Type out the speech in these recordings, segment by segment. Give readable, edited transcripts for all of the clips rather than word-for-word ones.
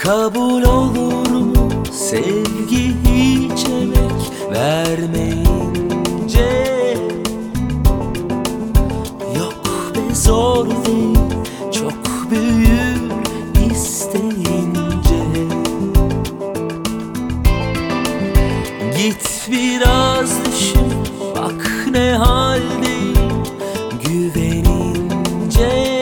Kabul olur mu sevgi hiç emek vermeyince? Yok be, zor değil, çok büyür isteyince. Git biraz düşün, bak ne haldeyim güvenince.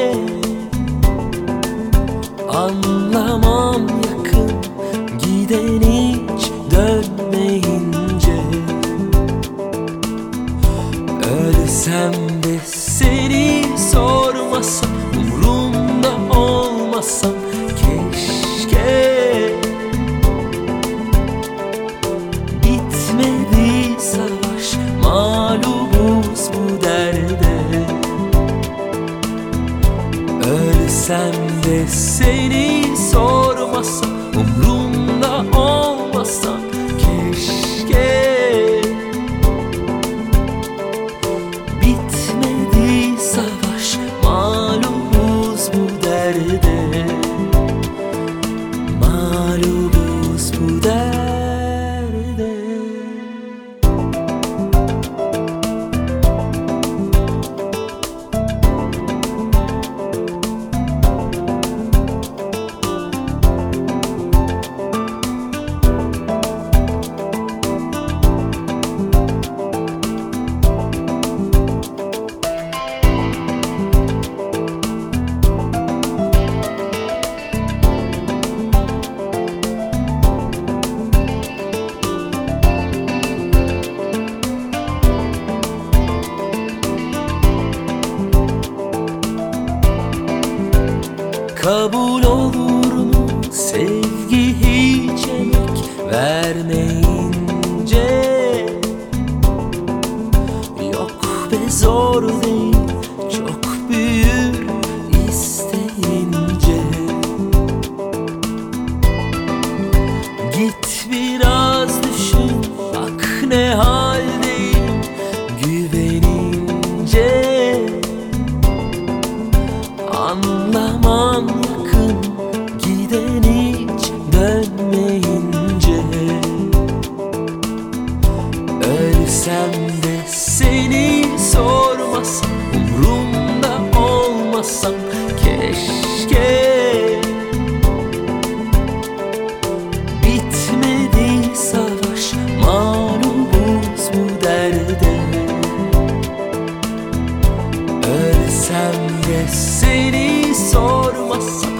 Anlamam yakın giden hiç dönmeyince. Ölsem de seni sormasam, umurumda olmasam keşke. Bitmedi savaş, mağlubuz bu derde. Ölsem de seni sormasam, umrumda olmasam keşke. Bitmedi savaş, mağlubuz bu derde. Mağlubuz bu derde. Kabul olur mu sevgi hiç emek vermeyince? Yok be, zor değil, çok büyür isteyince. Git biraz düşün, bak ne haldeyim güvenince. Anlamam yakın giden hiç dönmeyince. Ölsem de seni sormasam, umrumda olmasam keşke. Bitmedi savaş, mağlubuz bu derde. Ölsem de seni sormasam,